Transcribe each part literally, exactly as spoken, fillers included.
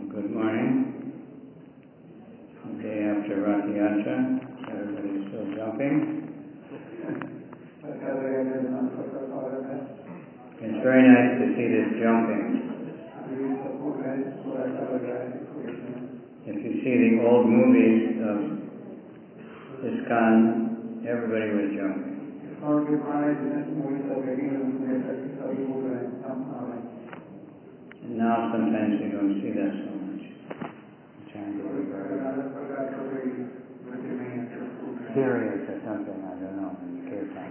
Good morning. Day after Rath Yatra, everybody's still jumping. It's very nice to see this jumping. If you see the old movies of ISKCON, everybody was jumping. And now sometimes you don't see that so much. Serious or something, I don't know, in the kirtan.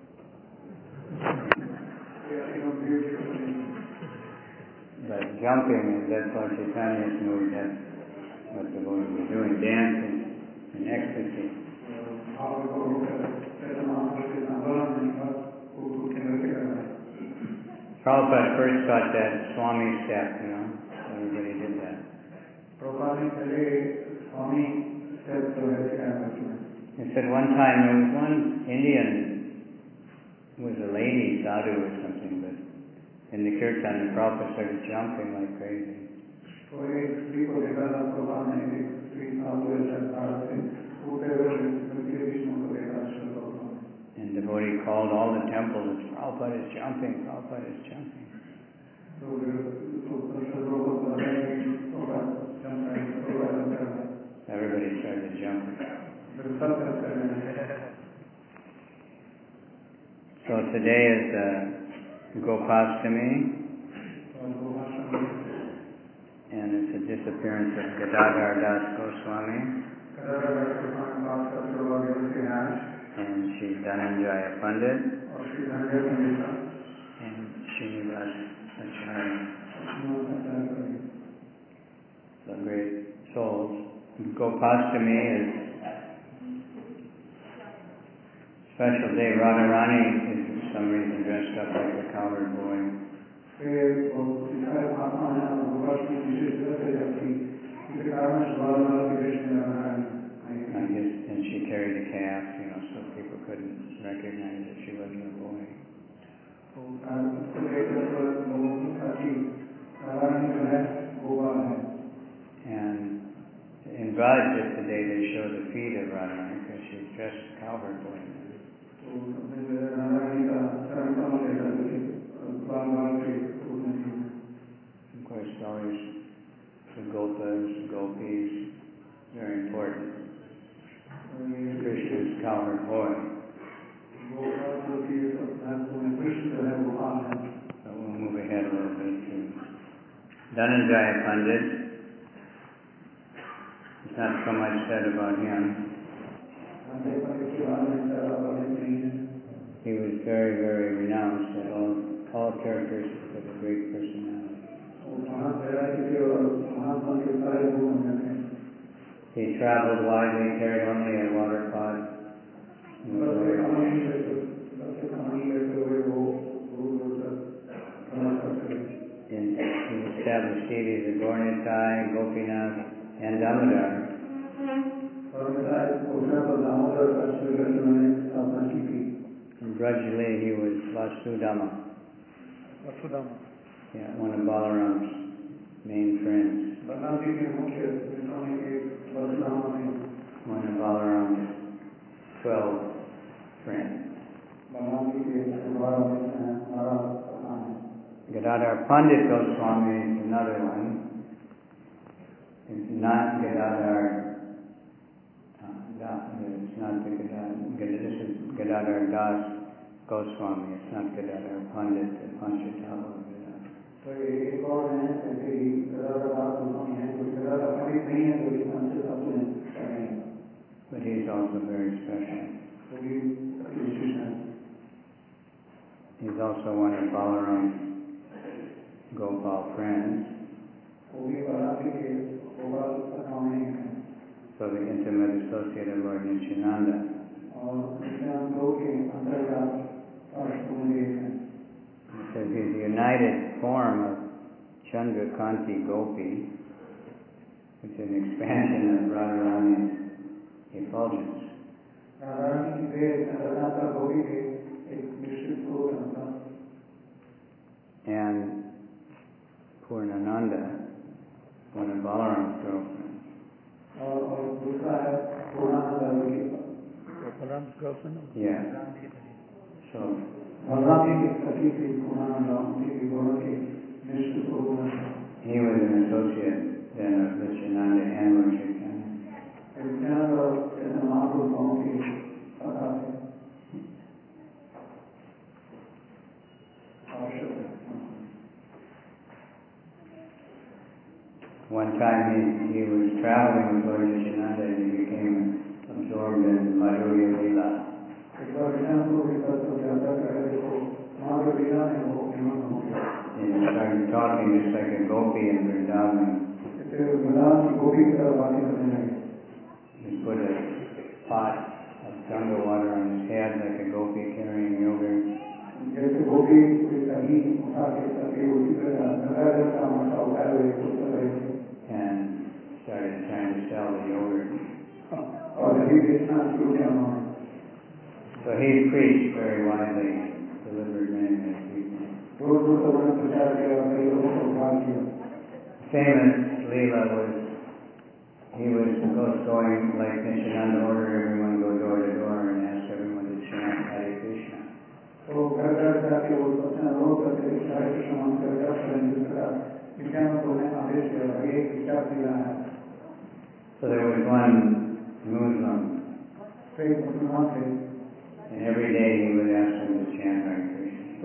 But jumping, that's what Chaitanya's mood, that's what the Buddha was doing, dancing in ecstasy. Prabhupada first got that Swami step, you know, everybody did that. He said one time there was one Indian, was a lady, sadhu or something, but in the kirtan the Prabhupada started jumping like crazy. And the devotee called all the temples, Prabhupada is jumping, Prabhupada is jumping. Everybody started jumping. So today is uh, Gopastami, and it's a disappearance of Gadadhar Das Goswami, and Shri Dhananjaya Pandit, and Srinivas Acharya, the great souls. Gopastami is a special day. Radharani is for some reason dressed up like a cowherd boy. I guess, and she carried a calf, you know, so people couldn't recognize that she wasn't a boy. And in Braj today they show the feet of Radharani because she's dressed cowherd boy. Of course, always the gopas, gopis, very important. Krishna's cowherd boy. So we'll move ahead a little bit to Dhananjaya Pandit. There's not so much said about him. He was very, very renounced at all, all characteristics of a great personality. He traveled widely, carried only a water pot. And he established deities of Gaurnitai, Gopinath, and Damodar. In Brajali he was Vasudama. Vasudama. Yeah, one of Balaram's main friends. One of Balaram's twelve friends. Gadadhar Pandit Goswami is another one. It's not Gadadhar. Uh, it's not the Gadadhar. This is Gadadhar Das Goswami. It's not Gadadhar Pandit, the Panchitala. तो एक और है ऐसे ही गदाधर दास गोस्वामी हैं कुछ गदाधर पंडित नहीं है तो इस मंच से सब हैं. But he is also very special. तो भी विशेष है. He is also one of Balaram's Gopal friends. वो भी बराबर के गोपाल गोस्वामी हैं. So the intimate associate of Lord Nityananda. और नित्यानंद के अंतर्गत अष्टमी हैं. Because he is the united form of Chandrakanti Gopi, which is an expansion of Radharani's effulgence. And Purnananda one of Balaram's girlfriends. और और दूसरा है पूर्णानंद की Balaram's girlfriend? Yeah. So, Balram ji की सखी थी पूर्णानंद की दोनों की निश्चित रूप में he was an associate then of Nityananda and Lord Chaitanya. Nityanand और चैतन्य महाप्रभु दोनों की सखा थे One time he, he was traveling with Lord Nityananda and he became absorbed in Madhurya Leela. And he started talking just like a gopi in Vrindavan. He put a pot of Ganga water on his head like a gopi carrying yogurt. And started trying to sell the yogurt. So he preached very widely, delivered many, many people. Famous Leela was, he was going like Nityananda, order everyone go door to door and ask everyone to chant Hare Krishna. So there was one Muslim, and every day he would ask him to chant Hare Krishna.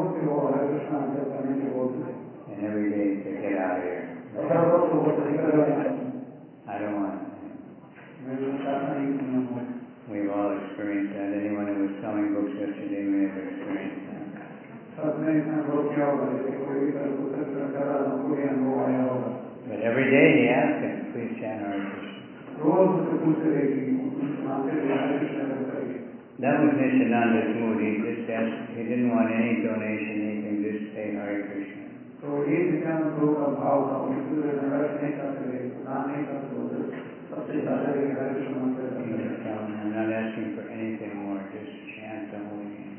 And every day he said, get out of here. I don't want it. We've all experienced that. Anyone who was selling books yesterday may have experienced that. But every day he asked him, please chant Hare Krishna. That was Nityananda's mood. He just asked, he didn't want any donation, anything, just say Hare Krishna. So he began to look at how I'm not asking for anything more, just chant the holy name.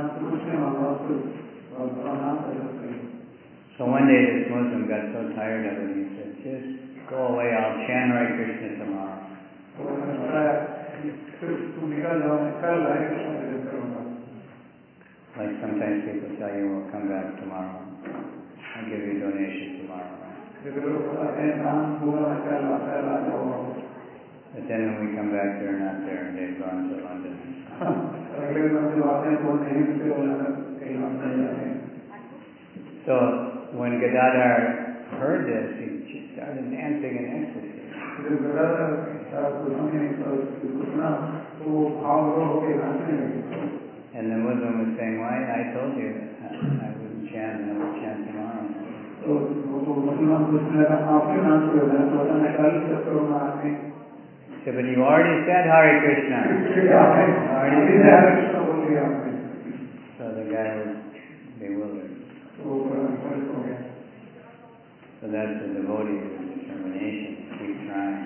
So one day this Muslim got so tired of it, he said, just go away, I'll chant Hare Krishna tomorrow. Like sometimes people tell you, we'll come back tomorrow. I'll give you a donation tomorrow. But then when we come back, they're not there, and they've gone to London. So when Gadadhar heard this, he started dancing in ecstasy. And the Muslim was saying, why? I told you I wouldn't chant, and I would chant tomorrow. So, but you already said Hare Krishna. Already said. So the guy was bewildered. So that's the devotee with determination to keep trying.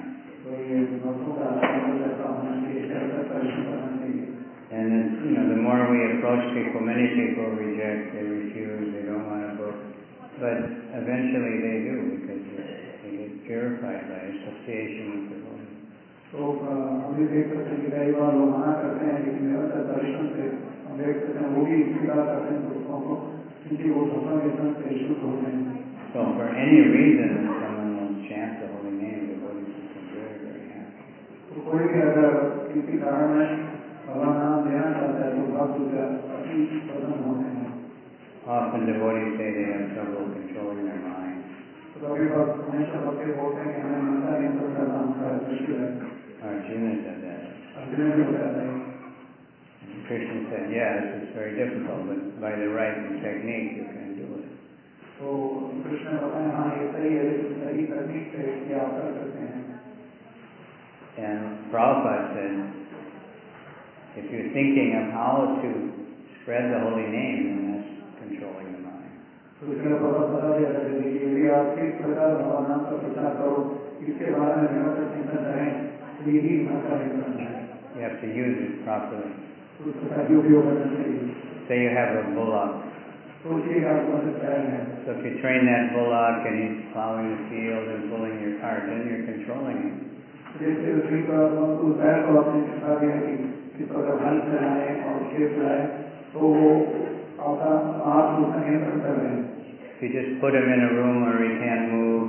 And then, you know, the more we approach people, many people reject, they refuse, they don't want a book. But eventually they do, because they get purified by association with the Lord. So, अभी देख सकते हैं कि कई बार लोग मना करते हैं, लेकिन निरंतर दर्शन से हम देख सकते हैं वो भी स्वीकार करते हैं पुस्तकों को, क्योंकि वो सत्संग के संग से शुद्ध होते हैं. So, for any reason, someone will chant the holy name, the Lord is very, very happy. तो कोई भी अगर किसी कारण में भगवान नाम लेना चाहता है तो भक्त उसका अति प्रसन्न होते हैं. Often devotees say they have trouble controlling their mind. तो कभी भक्त हमेशा भक्त बोलते हैं कि हमें मन का नियंत्रण करना हमारा मुश्किल है. Arjuna said that. अर्जुन भी बताते हैं. Krishna said, yes, it's very difficult, but by the right technique you can do it. तो कृष्ण बताए हाँ ये सही है, सही तकनीक से ये आप कर सकते हैं. And Prabhupada said, if you're thinking of how to spread the holy name, then that's controlling the mind. तो इसलिए प्रभुपाद बता दिया करते थे कि यदि आप किस प्रकार भगवान नाम का प्रचार करो, इसके बारे में निरंतर चिंतन करें, तो यही मन का नियंत्रण है. You have to use it properly. तो उसका उपयोग करना चाहिए. Say you have a bullock तो उसी का मतलब पैर है। So if you train that bullock and he's plowing the field and pulling your cart, then you're controlling him. जैसे उसी का उस पैर को आपने सिखा दिया कि किस प्रकार हल चलाए और खेत चलाए, तो वो आपका आप उसका नियंत्रण कर रहे हैं। If you just put him in a room where he can't move,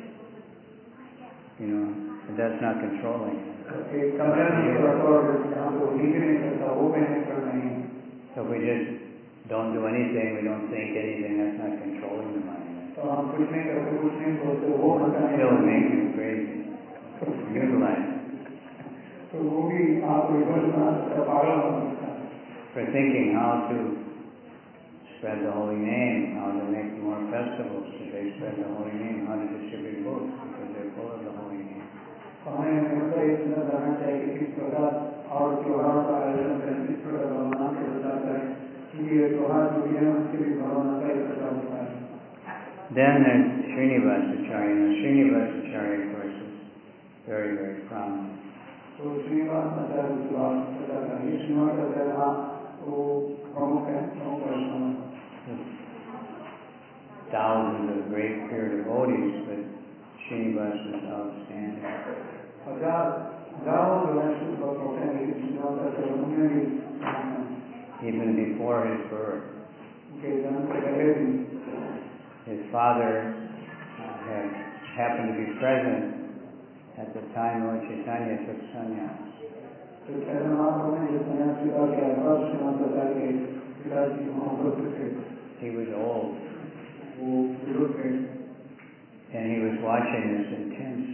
you know, that's not controlling. एक कमरे में रखो और जहाँ पे वो नीचे नहीं करता, वो भी नहीं कर रहे हैं। So if we just don't do anything, we don't think anything, that's not controlling the mind. तो हम कुछ नहीं करते, कुछ नहीं सोचते, वो होता है। Still make you crazy. Utilize. तो वो भी आप विभल बना सकता, पागल बना सकता। For thinking how to spread the holy name, how to make more festivals, so they spread the holy name, how to distribute books, because they're full of the holy name. हमें हमेशा ये चिंता करना चाहिए कि किस प्रकार और त्योहारों का आयोजन करें, किस प्रकार भावना का प्रचार करें, क्योंकि ये त्योहार जो भी है उसके भी भावना का ही प्रचार होता है। Then there's Srinivasacharya. Now Srinivasacharya, of course, is very, very prominent. तो श्रीनिवास आचार्य की बात प्रचार करें, ये श्रीनिवास आचार्य हाँ वो प्रमुख है, प्रमुख वैष्णव। Thousands of great pure devotees, but Srinivas is outstanding. हजार हजारों जो वैष्णव भक्त होते हैं, लेकिन श्रीनिवास आचार्य उनमें भी Even before his birth, उनके जन्म से पहले भी his father uh, had happened to be present at the time Lord Chaitanya took sannyas. तो चैतन्य महाप्रभु ने जब संन्यास स्वीकार किया था, श्रीनिवास आचार्य के पिताजी वहाँ उपस्थित थे। He was old, वो बुजुर्ग थे, and he was watching this intense,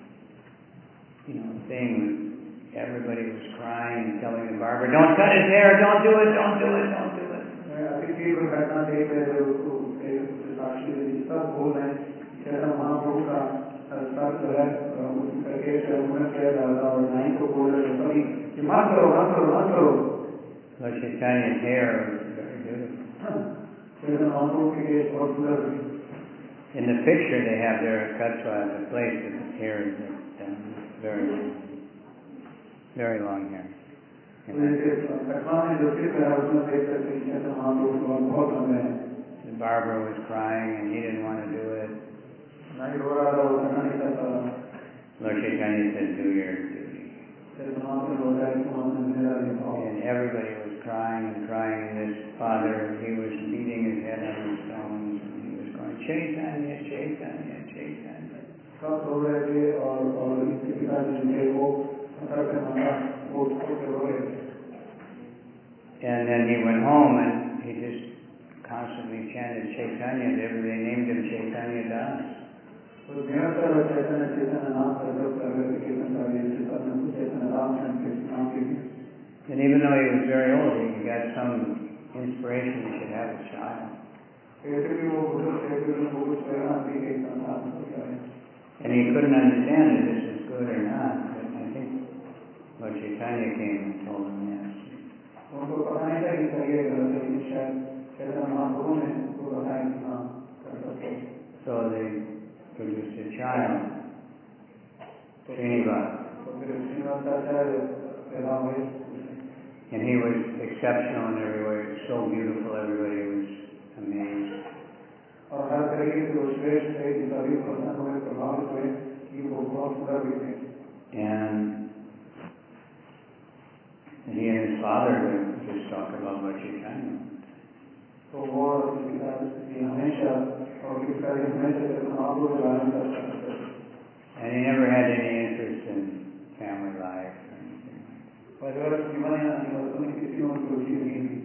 you know, thing. Everybody was crying and telling the barber, "Don't cut his hair! Don't do it! Don't do it! Don't do it!" अतिथि को घटना देख रहे थे, उसको साक्षी सब बोल रहे हैं, चैतन्य महाप्रभु का सर जो है करके उन्हें किया जाता और नहीं को बोल रहे सभी कि मत करो मत करो मत करो। Lord Chaitanya's hair was very beautiful. Chaitanya Mahaprabhu के केस बहुत सुंदर थे। In the picture they have there at Katwa, the place that his hair is done very long, very long hair. कटवा में जो चित्र है उसमें देख सकते हैं चैतन्य महाप्रभु बहुत लंबे हैं। The barber was crying and he didn't want to do it. नहीं रो रहा था, वो करना नहीं चाहता। Lord Chaitanya said, "Do your duty." Chaitanya Mahaprabhu बोला है तुम मेरा निभाओ। And everybody was crying and crying, and this father, he was beating his head on the stones, and he was going, "Chaitanya, Chaitanya, Chaitanya." सब रो रहे थे और और इसके पिताजी जो थे वो पत्थर पे मारा, वो उसको रो रहे थे। And then he went home and he just constantly chanted Chaitanya. They named him Chaitanya Das. तो निरंतर चैतन्य चैतन्य नाम का जप कर रहे थे, कीर्तन कर रहे थे, सब में चैतन्य रामचंद्र के नाम के लिए। And even though he was very old, he got some inspiration he should have a child. ऐसे भी वो बुजुर्ग थे, फिर उनको कुछ प्रेरणा दी गई संतान को करें। And he couldn't understand if this is good or not, but I think Lord Chaitanya came and told him yes. उनको पता नहीं था कि सही है गलत है, लेकिन शायद चैतन्य महाप्रभु ने उनको बताया कि हाँ कर सकते हैं। So they produced a child, Srinivas. तो फिर श्रीनिवास आचार्य पैदा हुए। And he was exceptional in every way, so beautiful, everybody was amazed. और हर तरीके से वो श्रेष्ठ थे कि सभी प्रसन्न हुए, प्रभावित हुए कि वो बहुत सुंदर भी थे। And he and his father would just talk about Lord Chaitanya. तो वो पिताजी हमेशा और पिताजी हमेशा चैतन्य महाप्रभु के बारे में चर्चा करते थे। And he never had any interest in family life or anything like that. परिवार जीवन या निवासों में किसी में उनको रुचि नहीं थी।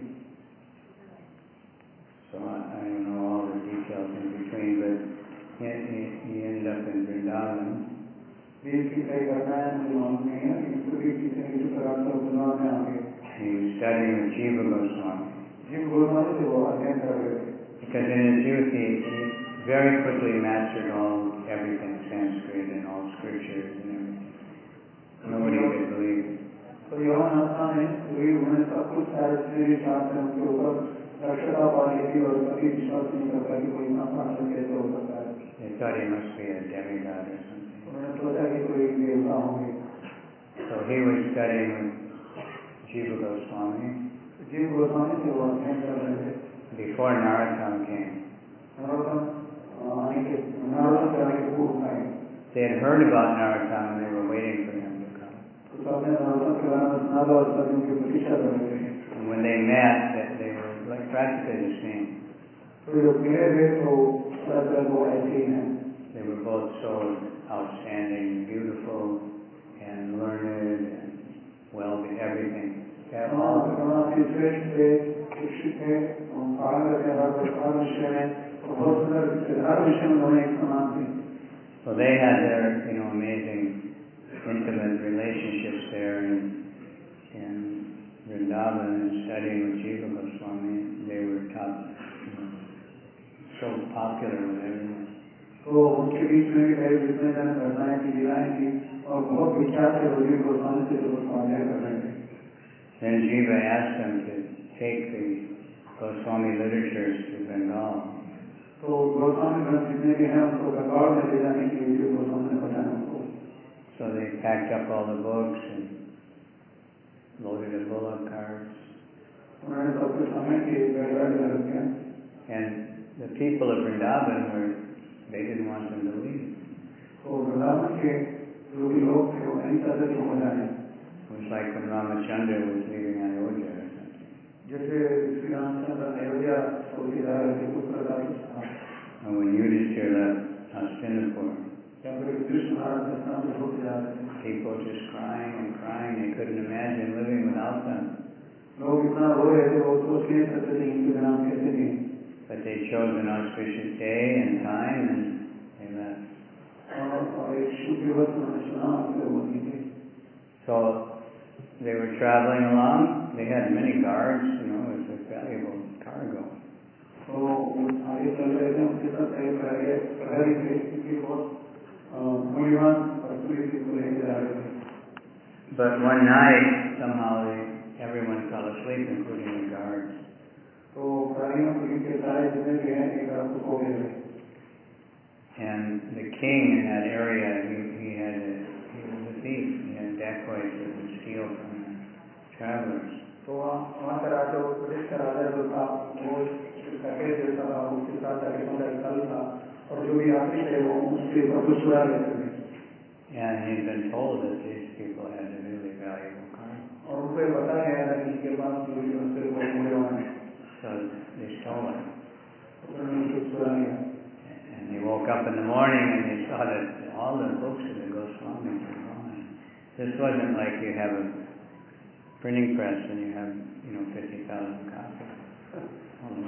So I, I don't know all the details in between, but he, he, he ended up in Vrindavan. बीच की कई घटनाएं मुझे मालूम नहीं है, लेकिन फिर भी किसी न किसी प्रकार से वृंदावन में आ गए। He was studying with Jiva Goswami. जीव गोस्वामी से वो अध्ययन कर रहे थे। Because in his youth he, he very quickly mastered all everything, Sanskrit and all scriptures and everything. Nobody could believe it. तो यौवन अवस्था में भी उन्होंने सब कुछ सारे जितने भी शास्त्र हैं उनके ऊपर दक्षता पा ली थी और कभी विश्वास नहीं करता कि कोई इतना पागल कैसे हो सकता है। They thought he must be a demigod or something. उन्होंने सोचा कि कोई देवता होंगे। So he was studying with Jiva Goswami. जीव गोस्वामी से वो अध्ययन कर रहे थे। before Narottam came. They had heard about Narottam and they were waiting for him to come. And when they met, they, they were like practically the same. They were both so outstanding, beautiful, and learned, and well, everything. They all So they had their, you know, amazing, intimate relationships there in, in Vrindavan and studying with Jiva Goswami. They were top, you know, so popular with everyone. तो उनके बीच में भी कई जितने जन घटनाएं की लीलाएं की और बहुत विख्यात थे वजीर गोस्वामी से लोग स्वाध्याय कर रहे थे. Then Jiva asked them to take the Goswami literatures to Bengal. तो गोस्वामी ग्रंथ जितने भी हैं उनको बंगाल में ले जाने के लिए गोस्वामी ने बताया उनको. So they packed up all the books and loaded the bullock carts. उन्होंने सब कुछ समय के बैठगाड़ी में रखे. And the people of Vrindavan were, they didn't want them to leave. तो वृंदावन के जो भी लोग थे वो नहीं चाहते थे वो जाने. It was like when Ramachandra was leaving Ayodhya or something. जैसे श्री रामचंद्र अयोध्या सोची जा रहे थे उस प्रकार की. Or when Yudhishthira left Hastinapur. People just crying and crying. They couldn't imagine living without them. But they chose an auspicious day and time and they left. So they were traveling along. They had many guards, you know, it was a valuable cargo. But one night, somehow they, everyone fell asleep, including the guards. And the king in that area, he, he had a, he was a thief. He had dacoits that would steal from the travelers. तो वहाँ का राजा British का राजा जो था वो package देता था उसके साथ जाके पंद्रह साल था और जो भी यात्री थे वो उसके सब कुछ चुरा लेते थे. And he'd been told that these people had a really valuable cargo. और उनको बताया गया था कि इनके पास जो भी वस्तु वो मूल्यवान है. So they stole it. उन्होंने उनको चुरा लिया. And they woke up in the morning and they saw that all the books of the Goswamis were gone. This wasn't like you have a printing press and you have, you know, fifty thousand copies. Oh, no.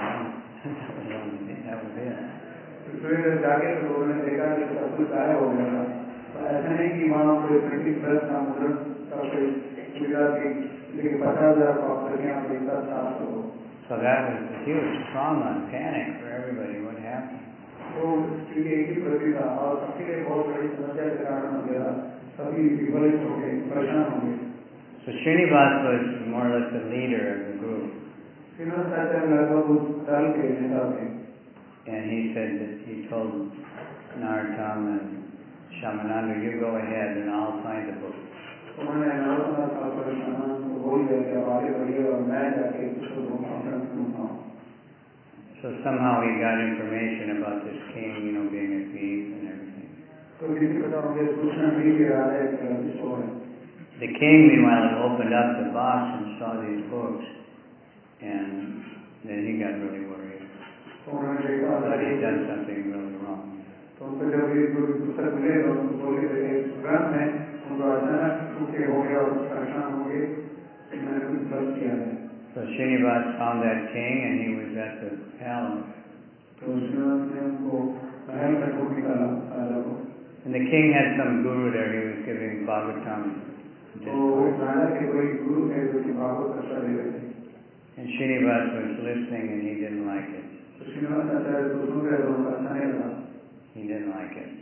That was it. फिर जाके तो लोगों ने देखा कि सब कुछ गायब हो गया था. ऐसा नहीं कि वहाँ कोई प्रिंटिंग प्रेस का मुद्रण का कोई सुविधा थी लेकिन पचास हजार कॉपियाँ बेचता था. So that was a huge trauma and panic for everybody. What happened? तो क्योंकि एक ही प्रति था और सबके लिए बहुत बड़ी समस्या के कारण हो गया. सभी विफलित हो गए, परेशान हो गए. So Srinivas was more or less the leader of the group. Srinivas Acharya लगभग उस दल के नेता थे. And he said that he told Narottam and Shamananda, you go ahead and I'll find the book. उन्होंने नारोत्तम और शामनंद को बोल दिया कि आप आगे बढ़िए और मैं जाके उसको ढूंढूंगा. So somehow he got information about this king, you know, being a thief and everything. तो किसी प्रकार मुझे सूचना मिली कि राजा एक चोर है. The king, meanwhile, had opened up the box and saw these books, and then he got really worried. That he'd done something really wrong. तो उनको जब ये पुस्तक मिले तो उनको बोले कि ग्रंथ है उनको अचानक टूटे हो गया और परेशान हो गए कि मैंने कुछ गलत किया है. So Srinivas found that king, and he was at the palace. तो श्रीनिवास ने उनको महल का ढूंढ निकाला राजा को. And the king had some guru there. He was giving Bhagavatam. तो राजा के कोई गुरु थे जो कि भागवत कथा दे रहे थे. And Srinivas was listening, and he didn't like it. तो श्रीनिवास आचार्य को सुन रहे तो उनको अच्छा नहीं लगा. He didn't like it.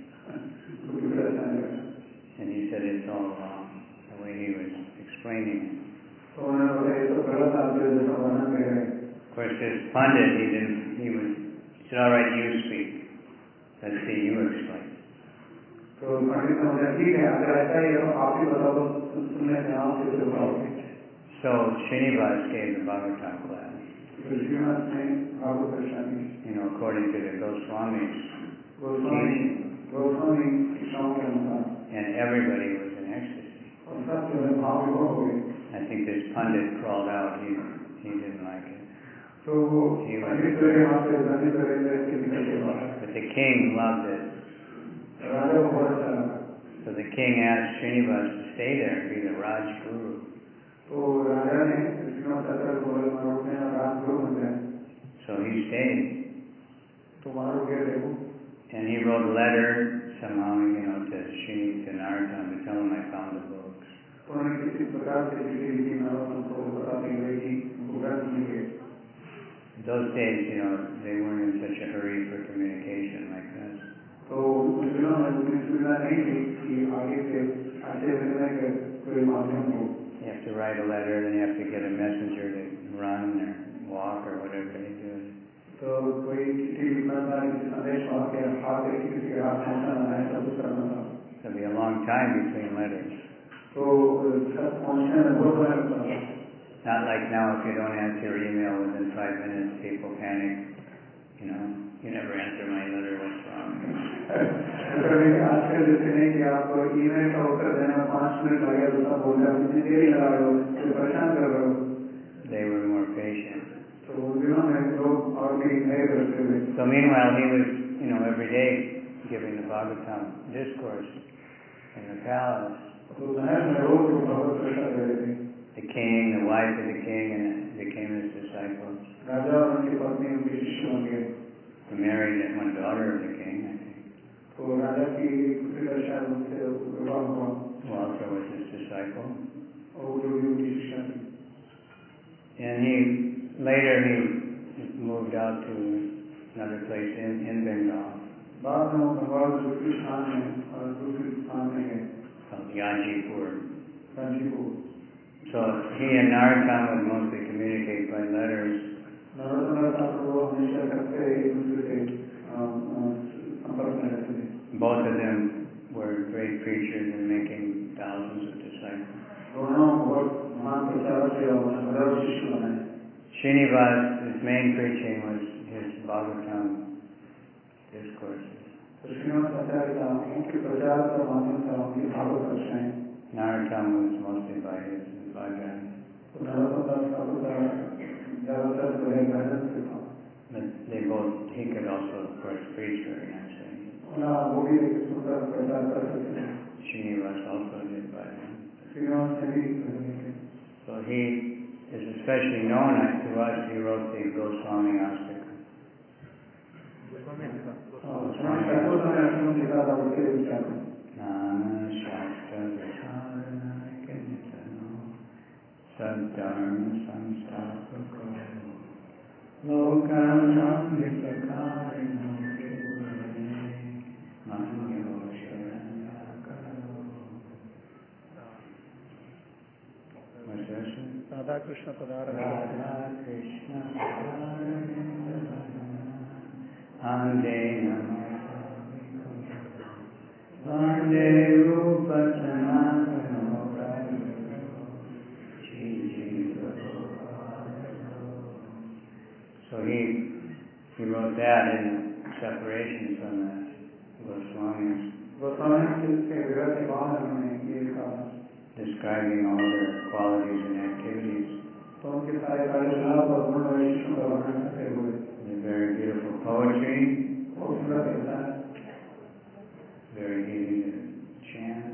And he said it's all wrong, the way he was explaining it. Of course, this Pandit, he didn't, he was, he said, all right, you speak. Let's see, you explain. So Srinivas gave the Bhagavatam class. You know, according to the Goswamis, Goswami, Goswami and everybody was in ecstasy. I think this pundit crawled out. He he didn't like it. So, He was, but but the king loved it. So the king asked Srinivas to stay there and be the Raj Guru. So he stayed. And he wrote a letter somehow, you know, to Sri, to Narottam to tell him I found the books. In those days, you know, they weren't in such a hurry for communication like this. You have to write a letter, then you have to get a messenger to run or walk or whatever they do. तो कोई चिट्ठी लिखना था, संदेश वहाँ के हाथ एक किसी के हाथ पहुँचाना है, सब कुछ करना था. There'll be a long time between letters. तो सब पहुँचने में बहुत समय लगता था. Not like now, if you don't answer your email within five minutes, people panic. You know, you never answer my letter. What's wrong? आजकल जैसे नहीं कि आप ईमेल का उत्तर देने में पाँच मिनट लगे तो सब बोल रहे हैं इतनी देरी लगा रहे हो, तो परेशान कर रहे हो. They were more patient. So meanwhile, he was, you know, every day giving the Bhagavatam discourse in the palace. The king, the wife of the king, and became his disciples. He married one daughter of the king, I think. Who also was his disciple. And he later he moved out to another place in, in Bengal called Yajipur. So he and Narottam would mostly communicate by letters. Both of them were great preachers and making thousands of disciples. Srinivas, his main preaching was his Bhagavatam discourses. Narottam was mostly by his bhajan. But they both, he could also, of course, preach very nicely. Srinivas also did bhajan. So he is especially known to us. He wrote the Goswami Astika. Nana Shastra Vicharana Kintano Saddharma Samstapako Lokam Samhisakarino Kivane Manyo Sharanyakaro. What's this? Radha Krishna Padara. Radha Krishna Padara. Ande Namaha Vande Rupa Sanatana So he he wrote that in separation from the Goswamis, describing all their qualities and activities. The very beautiful poetry, very easy to chant,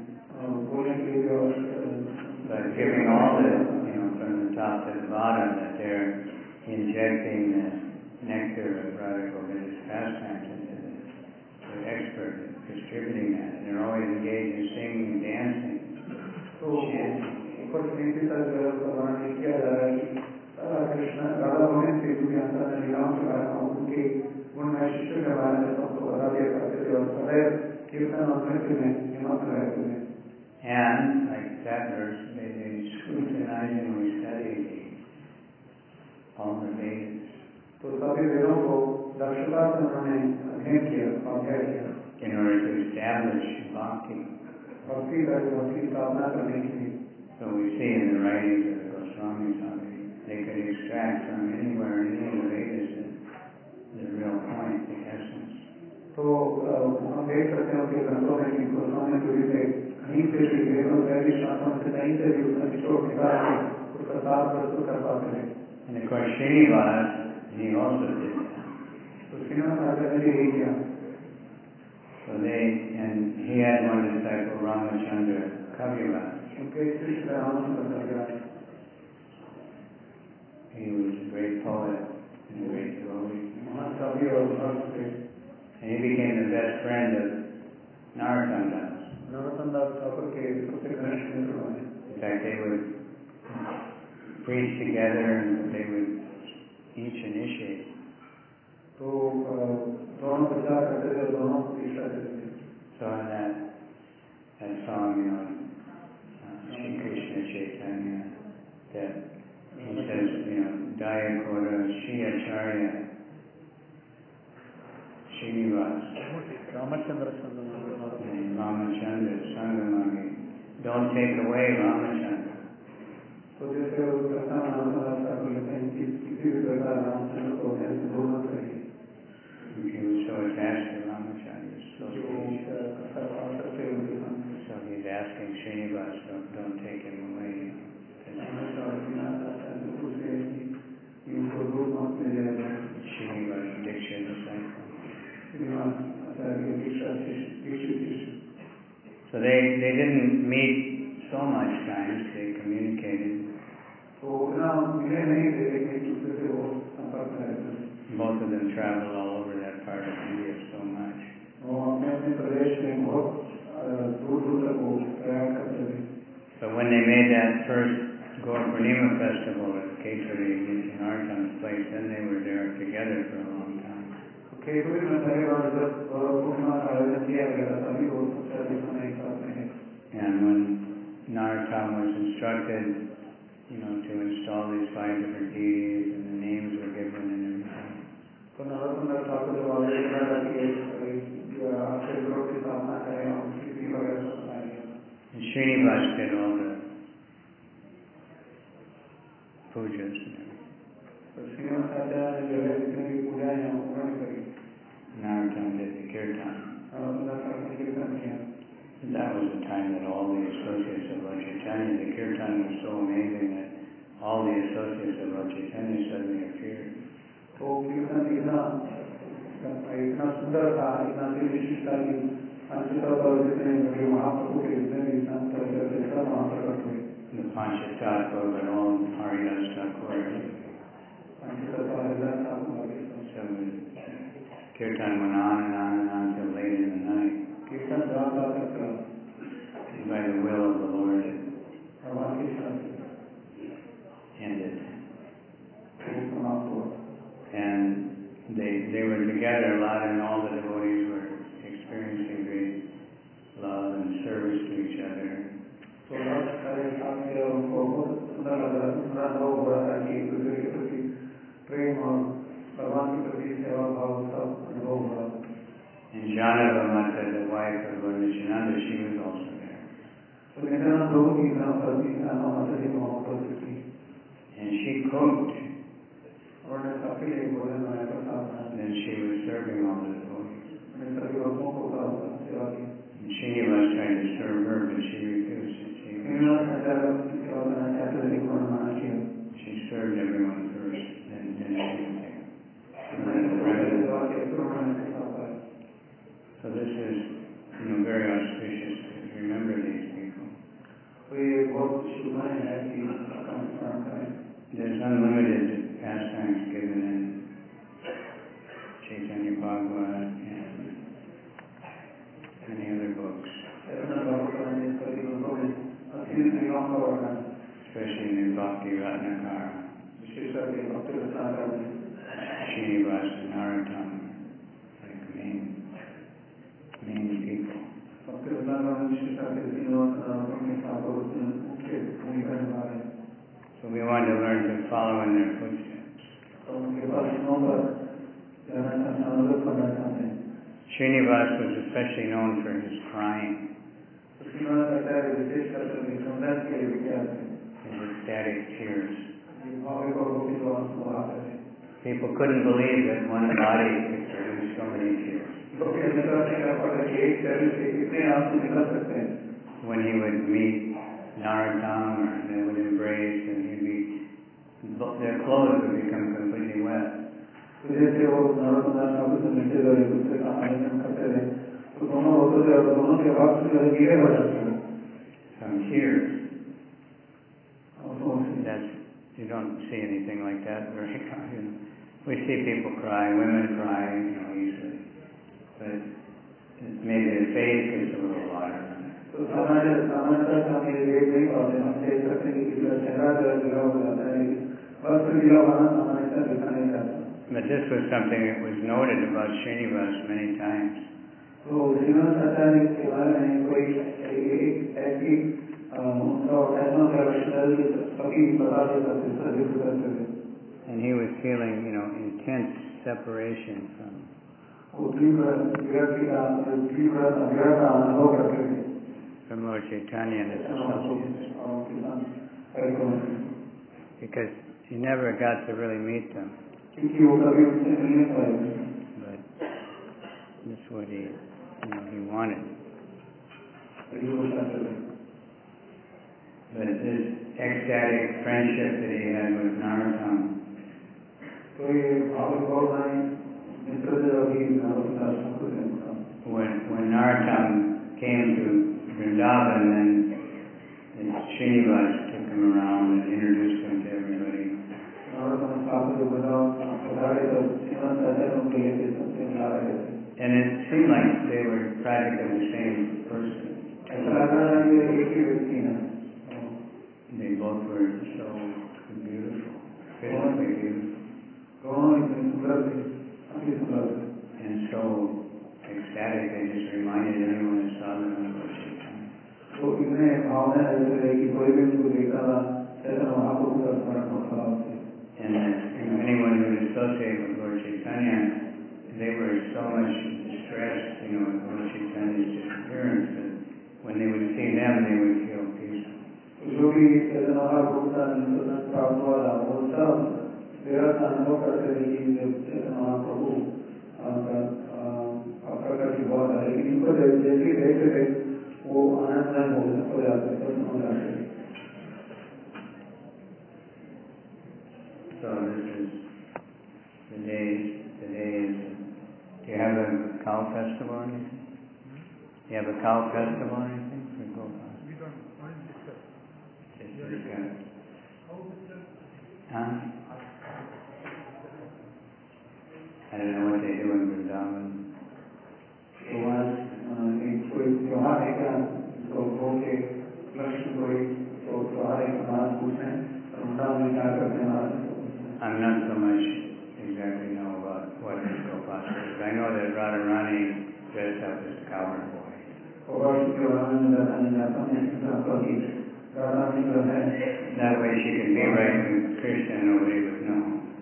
but giving all the, you know, from the top to the bottom, that they're injecting the nectar of Radha Govinda's pastimes into the, the expert at distributing that, and they're always engaged in singing, dancing, chanting. Krishna Radha Govind के जो ज्ञाता ने लीलाओं के बारे में उनके गुणमय शिष्य के बारे में सबको बता दिया करते थे और सदैव कीर्तन और नृत्य में निमग्न रहते थे. And like that verse, they, they scrutinizingly study all the Vedas. तो सभी वेदों को दक्षता से उन्होंने अध्ययन किया, अध्ययन किया. In order to establish bhakti. भक्ति भक्ति स्थापना करने के लिए. So we see in the writings of the Goswamis how they they could extract from anywhere in any of the Vedas the, the real point, the essence. तो हम देख सकते हैं कि ग्रंथों में कि गोस्वामी तुलसी से कहीं से भी वेदों वैदिक शास्त्रों से कहीं से भी उसका निचोड़ निकाल के उसका सार प्रस्तुत कर पाते हैं. And of course, Srinivas, he also did that. तो श्रीनिवास आचार्य ने यही किया. So they, and he had one disciple, Ramachandra Kaviraj. उनके शिष्य रामचंद्र कविराज. He was a great poet and a great devotee. महान कवि और भक्त थे. And he became the best friend of Narottam Das. Narottam दास ठाकुर के सबसे घनिष्ठ मित्र बने. In fact, they would preach together and they would each initiate. तो दोनों प्रचार करते थे, दोनों दीक्षा देते थे. So in that, that song, you know, uh, Shri Krishna Chaitanya, that he says, you know, Daya Kora Shri Acharya Srinivas. Ramachandra Sangamagi. Ramachandra Sangamagi. Don't take away Ramachandra. तो जैसे वो प्रथम रामचंद्र ठाकुर लिखते हैं कि किसी भी प्रकार रामचंद्र को ऐसे दूर मत करिए. He was so attached to Ramachandra. So, जो सर्वांतर से उनके संग. so he's asking Srinivas, don't, don't take him away. उनको दूर मत ले जाए. Srinivas Diksha disciple. Srinivas Acharya Diksha Dixit. So they, they didn't meet so much times, they communicated. तो ना मिले नहीं थे, लेकिन एक दूसरे से वो संपर्क में रहते थे. Both of them traveled all over that part of India so much. वो अपने अपने प्रदेश में बहुत दूर दूर तक वो प्रयास करते थे. But when they made that first Gaur Purnima festival at Keshari in Narottam's place, then they were there together for a long time. Kesari में पहले बार जब पूर्णिमा का आयोजन किया गया तभी वो सबसे अधिक समय एक साथ में है. And when Narottam was instructed, you know, to install these five different deities and the names were given and everything. तो नरोत्तम ठाकुर जब आदेश करा कि आपके ग्रह की स्थापना करें और तिथि वगैरह सब बताएंगे. And Srinivas did all the pujas and everything. तो श्रीनिवास आचार्य ने जो है जितनी भी पूजाएं हैं उन्होंने करी. Narottam did the kirtan. Narottam Thakur ने कीर्तन किया. And that was the time that all the associates of Lord Chaitanya, the kirtan was so amazing that all the associates of Lord Chaitanya suddenly appeared. तो कीर्तन इतना इतना सुंदर था, इतना विशिष्ट था कि अंततः पर जितने बड़े महाप्रभु के जितने भी संत थे सब वहाँ प्रकट हुए. The Panchatattva, but all Haridas Thakur. अंततः हरिदास ठाकुर आगे So kirtan went on and on and on till late in the night. कीर्तन रात रात तक चला. By the will of the Lord, it भगवान की इच्छा से ended. वो समाप्त हुआ. And they they were together a lot, and all the devotees were experiencing great love and service to each other. तो रात सारे साथ में उनको बहुत सुंदर लग रहा सुंदर अनुभव हो रहा था कि एक दूसरे के प्रति प्रेम और भगवान के प्रति सेवा भाव सब अनुभव हो रहा था. And Janava Mata, the wife of Lord Nityananda, she was also there. तो नित्यानंद प्रभु की धर्मपत्नी माता जी वहाँ उपस्थित थी. And she cooked. उन्होंने सबके लिए भोजन बनाया प्रसाद बनाया. And then she was serving all the devotees. उन्होंने सभी भक्तों को सेवा की. And Srinivas tried to serve her, but she refused. She, Srinivas आचार्य की सेवा करना चाहते थे लेकिन उन्होंने मना किया. she served everyone first, then, then she would take. सेवा के फिर उन्होंने सेवा पाया. So this is, you know, very auspicious to remember these people. तो ये बहुत शुभ है कि उनका स्मरण करें. There's unlimited pastimes given in Chaitanya Bhagavad and many other books, especially in the Bhakti Ratnakara. Srinivas and Narottam are like main, main people. So we want to learn to follow in their footsteps. Srinivas was especially known for his crying, his ecstatic tears. People couldn't believe that one body could produce so many tears. When he would meet Narottam, or they would embrace, and he'd be, their clothes would become completely wet. Some tears. That's, you don't see anything like that very common. You know. We see people cry, women cry, you know, easily. But maybe the face gets a little water. But this was something that was noted about Srinivas many times. And he was feeling, you know, intense separation from from Lord Chaitanya and his associates. Because he never got to really meet them. But this is what he, you know, he wanted. But this ecstatic friendship that he had with Narottam, when, when Narottam came to Vrindavan, then Srinivas took him around and introduced him to everybody. And it seemed like they were practically the same person. They both were so beautiful, physically beautiful, and so ecstatic. They just reminded everyone who saw them of Lord Chaitanya. And that, you know, anyone who would associate with Lord Chaitanya, they were so much distressed, you know, with Lord Chaitanya's disappearance, that when they would see them, they would feel peaceful. So this is the days, the days. Do you have a cow festival or anything? Do you have a cow festival or anything? We don't, only discuss. Just discuss. Huh? I don't know what they do in Vrindavan. I'm not so much exactly know about what is Gopasha is. I know that Radharani dressed up as a cowherd boy. That way she could be right with Krishna and nobody would know.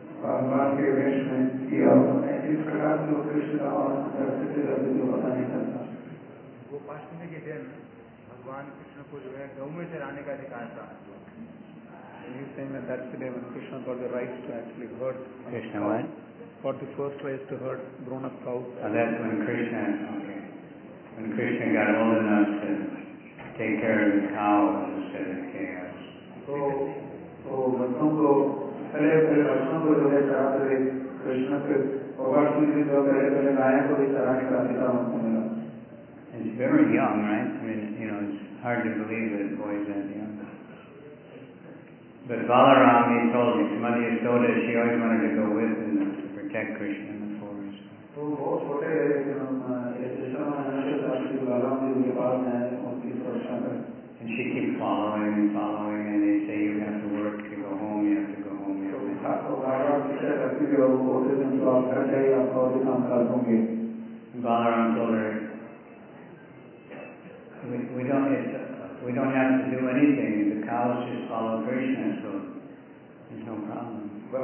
Gopashtami के दिन भगवान कृष्ण को जो है गौ में चराने का अधिकार था. He's saying that that's the day when Krishna got the right to actually herd. Krishna what? Got the first right to herd grown-up cows. Oh, that's when Krishna, okay. When Krishna got old enough to take care of the cows instead of the chaos. So, so बच्चों को पहले पहले बच्चों को जो है चराते थे कृष्ण के गोपाष्टमी दिन जो पहले पहले गायों को भी चराने का अधिकार उनको मिला. It's very young, right? I mean, you know, it's hard to believe that a boy is that young. But Balaram, he told me, Mother Yasoda, she always wanted to go with him to protect Krishna in the forest. तो बहुत छोटे थे And she keeps following and following, and they say you have to work to go home, you have to go home, you have to go home. And Balaram told her, we, we don't it's, we don't have to do anything. The cows just follow Krishna, so there's no problem.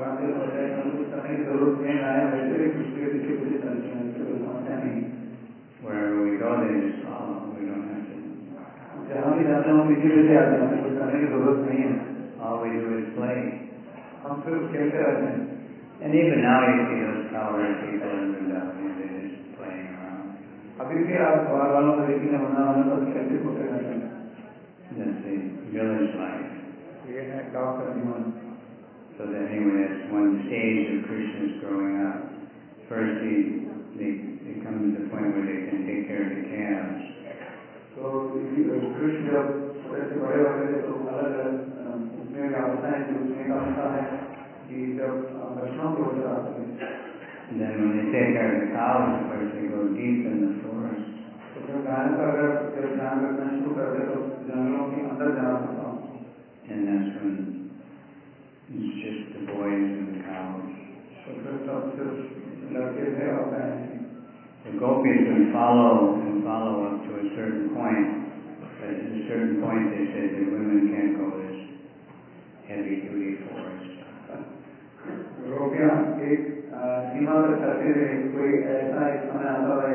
Wherever we go, they just follow. We don't have to. All we do is play. हम सिर्फ खेलते रहते हैं. And even now you see those choleric people in Vrindavan, they're just playing around. अभी भी आप बाहर वालों को देखेंगे वृंदावन में बस खेलते कूदते रहते हैं. That's the village life. ये है गाँव का जीवन. So that anyway, that's one stage of Krishna's growing up. First, he, they, they come to the point where they can take care of the calves. So Krishna जब ऐसे बड़े होते हैं तो अलग अलग उसमें व्यवस्था है जो उसमें का होता है कि जब वैष्णव को चढ़ाते हैं. Then when they take care of the cows, of course, they go deep in the forest. तो फिर गायों का अगर जब ध्यान रखना शुरू करते तो जंगलों के अंदर जाना पड़ता है. And that's when it's just the boys and the cows. तो फिर सब सिर्फ लड़के थे और गायें थी. The gopis would follow and follow up to a certain point, but at a certain point they said that women can't go this heavy duty forest. गोपियाँ एक सीमा तक चलते रहे. कोई ऐसा एक समय आता है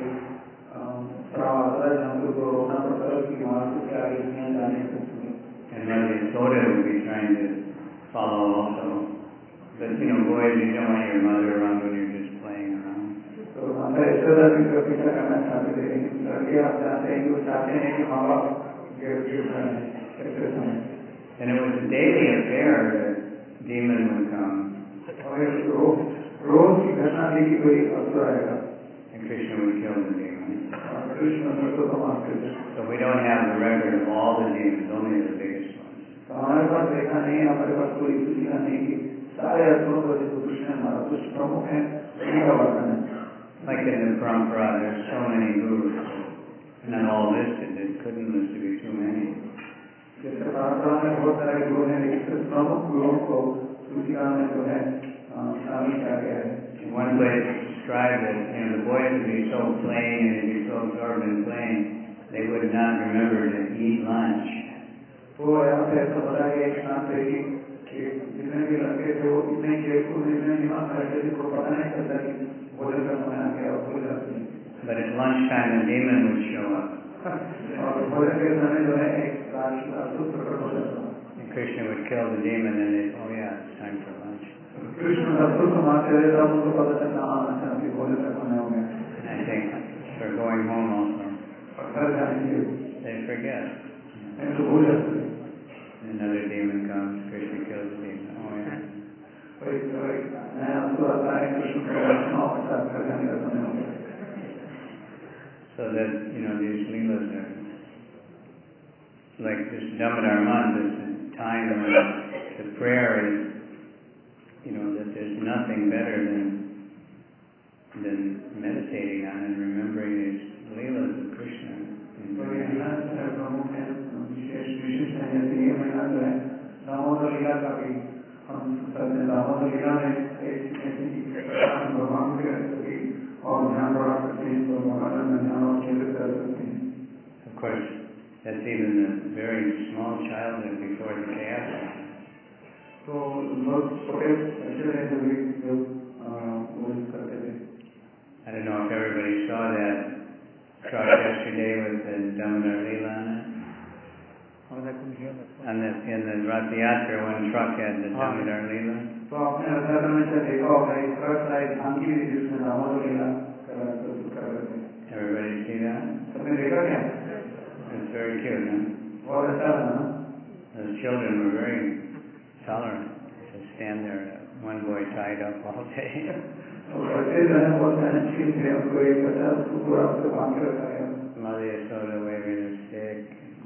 आता है जहाँ को रोकना पड़ता है कि वहाँ से क्या आगे जाने को. And Mother Yashoda would be trying to follow also. But you know, boys, you don't want your mother around when you're just playing around. तो माता यशोदा भी पीछा करना चाहते थे लेकिन लड़के आप चाहते हैं कि वो चाहते हैं कि माँ बाप गिर गिर जाए ऐसे समय. And it was a daily affair that demon would come. और रोज रोज की घटना थी कि कोई असुर आएगा. And Krishna would kill the demon. Krishna असुर को मारते थे. So we don't have the record of all the demons, only the biggest ones. तो हमारे पास देखा नहीं है, हमारे पास कोई सूचना नहीं कि सारे असुरों को जिसको कृष्ण ने मारा कुछ प्रमुख है उन्हीं का वर्णन है. Like in the Parampara, there's so many gurus, not all listed. It couldn't list to be too many. जैसे परंपरा में बहुत सारे गुरु हैं लेकिन सिर्फ प्रमुख गुरुओं को सूचिका में जो है शामिल किया गया है. In one place it's described that you know the boys would be so playing and they'd be so absorbed in playing, they would not remember to eat lunch. तो यहाँ पे ऐसा बताया गया एक स्थान पे कि जितने भी लड़के थे वो इतने खेल कूद इतने दिमाग में रहते थे को पता नहीं चलता कि भोजन का समय आ गया और भूल जाते हैं. But at lunchtime the demon would show up. और भोजन के समय जो है एक असुर प्रकट हो जाता है. And Krishna would kill the demon and they, oh yeah, it's time for lunch. Krishna असुर को मारते रहे तब उनको पता चलता हाँ अच्छा अभी भोजन का समय हो गया. I think for going home also. और घर जाने के They forget. नहीं तो भूल जाते हैं. Another demon comes, Krishna kills the demon. Oh yeah. कोई कोई नया असुर आता है कृष्ण को वैष्णव के साथ घर जाने का समय हो गया. So that, you know, these leelas are like this Damodar month is a time when the prayer is, you know, that there's nothing better than than meditating on and remembering these leelas of Krishna. तो ये लीला प्रमुख है विशेष विशेष है जैसे ये महीना जो है दामोदर लीला का भी हम करते हैं. दामोदर लीला में एक ऐसी भगवान के और ध्यान बढ़ा सकते हैं तो भगवान में ध्यान और केंद्रित कर सकते हैं. Of course, that's even the very small childhood before the chaos. तो बहुत छोटे बच्चे रहते हुए जो वो करते थे. I don't know if everybody saw that truck yesterday with the Damodar Leela on it. And the, in the Rath Yatra, one truck had the Damodar Leela. तो आपने रथयात्रा में से देखा होगा एक ट्रक था एक झांकी थी जिसमें दामोदर लीला कर रहे थे. Everybody see that? सबने देखा क्या? It's very cute, huh? बहुत अच्छा था ना. Those children were very tolerant to stand there, one boy tied up all day. बच्चे जो है बहुत सहनशील थे. उनको एक बच्चा उसको पूरा उसको बांध के रखा गया. Mother Yashoda waving a stick.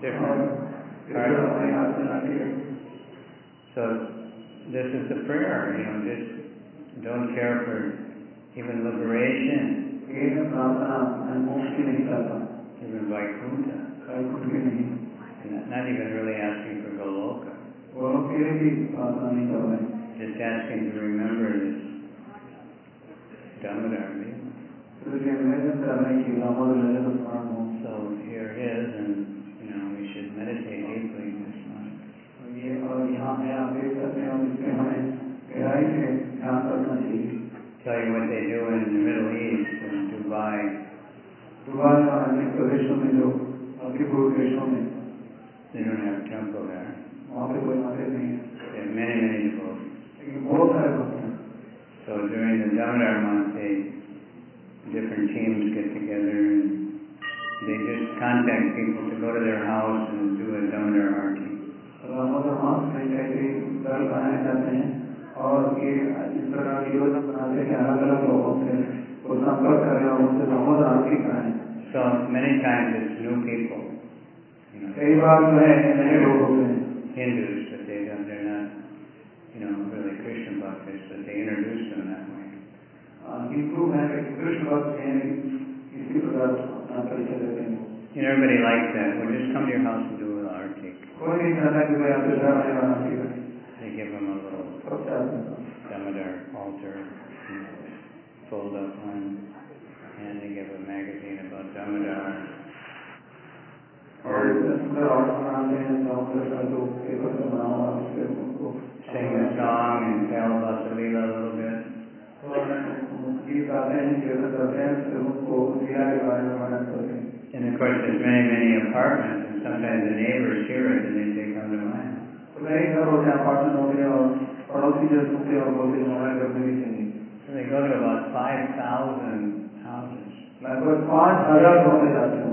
So this is the prayer, you know, just don't care for even liberation, even Vaikuntha, not even really asking for Goloka, just asking to remember this Damodar Leela. So here it is, and you know, we should meditate deeply in this life. Tell you what they do in the Middle East, in Dubai. They don't have a temple there. They have many, many devotees. लेकिन बहुत सारे भक्त हैं। So during the Damodar month, they, different teams get together and they just contact people to go to their house and do a Damodar Arti. Damodar मास में कैसे दल बनाए जाते हैं और ये इस प्रकार की योजना बनाते हैं कि अलग अलग लोगों से वो संपर्क करें और उनसे दामोदर आरती कराएं। So many times it's new people, you know, कई बार जो है नए लोग होते हैं Hindus, but they don't, they're not, you know, really Christian bhaktas, but they introduce them that way. Hindu हैं लेकिन कृष्ण भक्त हैं इसी प्रकार अपना परिचय देते हैं। You know, everybody likes that. Well, just come to your house and do an arti. कोई नहीं चाहता कि मैं आपके घर आने वाला आरती करें। They give them a little सब चाहते हैं। Damodar altar, you know, fold up one, and they give a magazine about Damodar. और सुंदर आर्ट बनाते हैं दामोदर का जो पेपर से बना हुआ उससे उनको Sing the song and tell Vasalila a little bit. और गीत गाते हैं कीर्तन करते हैं फिर उनको लीला के बारे में वर्णन करते हैं। And of course, there's many, many apartments, and sometimes the neighbors hear it and they say, "Come to my house." तो कई घर होते हैं अपार्टमेंट होते हैं और पड़ोसी जो सुनते हैं और बोलते हैं हमारे घर में भी चाहिए। So they go to about five thousand houses. लगभग पाँच हजार घर में जाते हैं।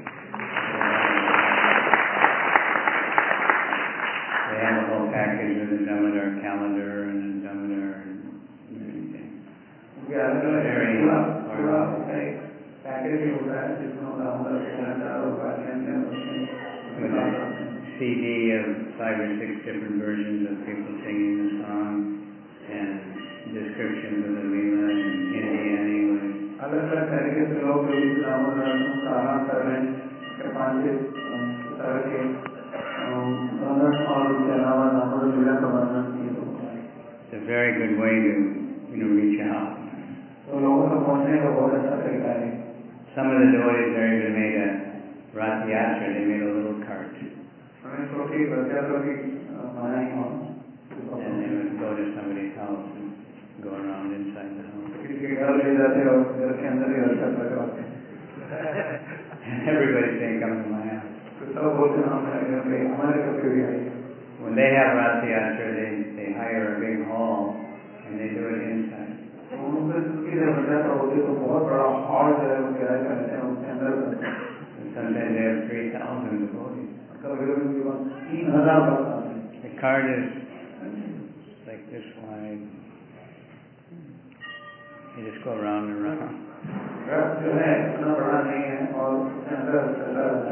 They have a whole package with the Damodar calendar and the Damodar and everything. उनके अलग अलग पूरा पूरा पैकेज भी होता है जिसमें दामोदर कैलेंडर और calendar With a C D of five or six different versions of people singing the song and descriptions of the Leela in Hindi and English. अलग अलग तरीके से लोग दामोदर का आराम कर रहे हैं उसके पांच तरह के वर्णन और उसके अलावा दामोदर लीला का वर्णन किए तो It's a very good way to, you know, reach out. तो लोगों तक पहुंचने का बहुत अच्छा तरीका है। Some of the devotees there even made a Rath Yatra, they made a little cart. हमें छोटी रथयात्रा की बनाई वहाँ And they would go to somebody's house and go around inside the house. किसी के घर ले जाते हैं और घर के अंदर ही रथयात्रा करवाते हैं। Everybody saying, "Come to my house." तो सब बोलते हैं हमारे घर पे हमारे घर पे भी आइए। When they have Rath Yatra, they, they hire a big hall and they do it inside. उनसे उसकी जब रथयात्रा होती है तो बहुत बड़ा हॉल जो है वो किराए का लेते हैं उसके अंदर करते हैं। And sometimes they have three thousand devotees. कभी कभी तीन हजार भक्त आते हैं। The cart is like this wide. You just go around and around. रथ जो है इतना बड़ा नहीं है और उसके अंदर चलता रहता है।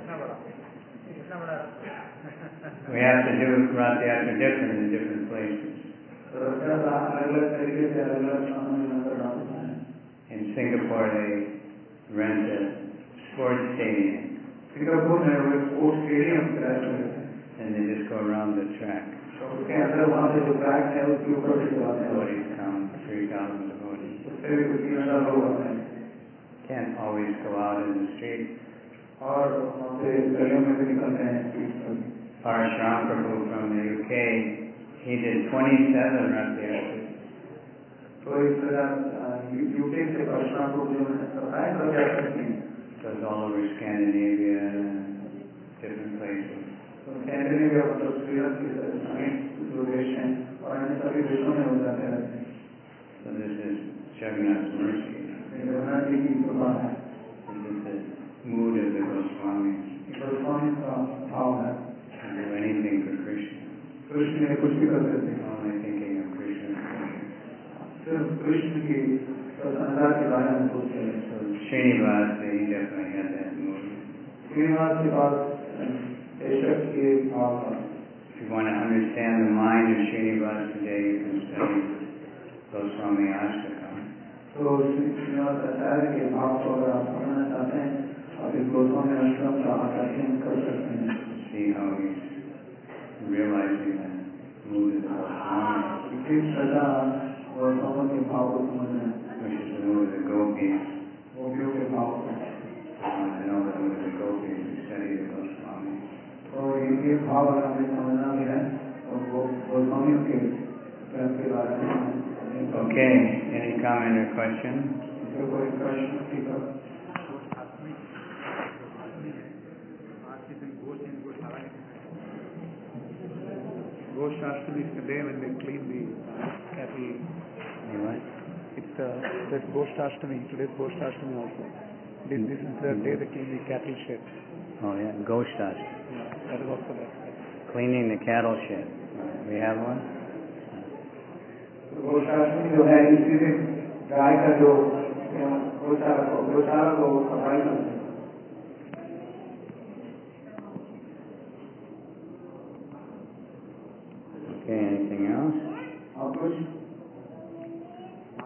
We have to do Rath Yatra different in different places. Rathyatra अलग अलग तरीके से अलग अलग स्थानों में अंदर डालते हैं। In Singapore, they rent a sports stadium Singapore में वो स्पोर्ट्स स्टेडियम किराए पे लेते हैं। and they just go around the track. तो उसके अंदर वहाँ से जो ट्रैक है उसके ऊपर से चलाते हैं। Devotees come, three thousand devotees. उससे भी कुछ तीन हजार लोग आते हैं। Can't always go out in the street. और वहाँ से गलियों में भी निकलते हैं स्ट्रीट पर। Parashram Prabhu from the U K, he did twenty-seven Rath Yatras. तो इस तरह यूके से परशुराम को जो है सत्ताईस रथयात्रा की Goes all over Scandinavia and different places. तो स्कैंडिनेविया मतलब श्रीलंका के अनेक जो देश हैं और अन्य सभी देशों में हो जाते हैं। So this is Jagannath's mercy. Jagannath ji की कृपा है। This is the mood of the Goswamis. Goswami का भाव है। To do anything for Krishna. Krishna ने कुछ भी कर देते हैं। Only thinking of Krishna's pleasure. सिर्फ कृष्ण की प्रसन्नता के बारे में सोचते हैं। So Srinivas, he definitely had that mood. Srinivas के पास बेशक ये भाव था। If you want to understand the mind of Srinivas today, you can study Goswami Ashtakam. तो श्रीनिवास आचार्य के भाव को अगर आप समझना चाहते हैं आप इस गोस्वामी आश्रम का अध्ययन कर सकते हैं। See how he's realizing the mood of the Goswami, किस तरह गोस्वामी के भाव को समझना है। which is the mood of the gopis. गोपियों के भाव को। If you want to know the mood of the gopis, you study the Goswami. तो इनके भाव अगर हमें समझना भी है तो वो गोस्वामियों के प्रेम के बारे में। Okay, any comment or question? इसमें कोई प्रश्न टीका? गोश Gostashtami is the day when they clean the cattle. Anyway. It's uh, there's Gostashtami, today's Gostashtami also. This, this is the day they clean the cattle shed. Oh yeah, Goshtashti. Yeah, that is also that. Cleaning the cattle shed. We have one? गोशाला जो है इसी दिन गाय का जो गोशाला को गोशाला को सफाई करते हैं. Okay, anything else? और कुछ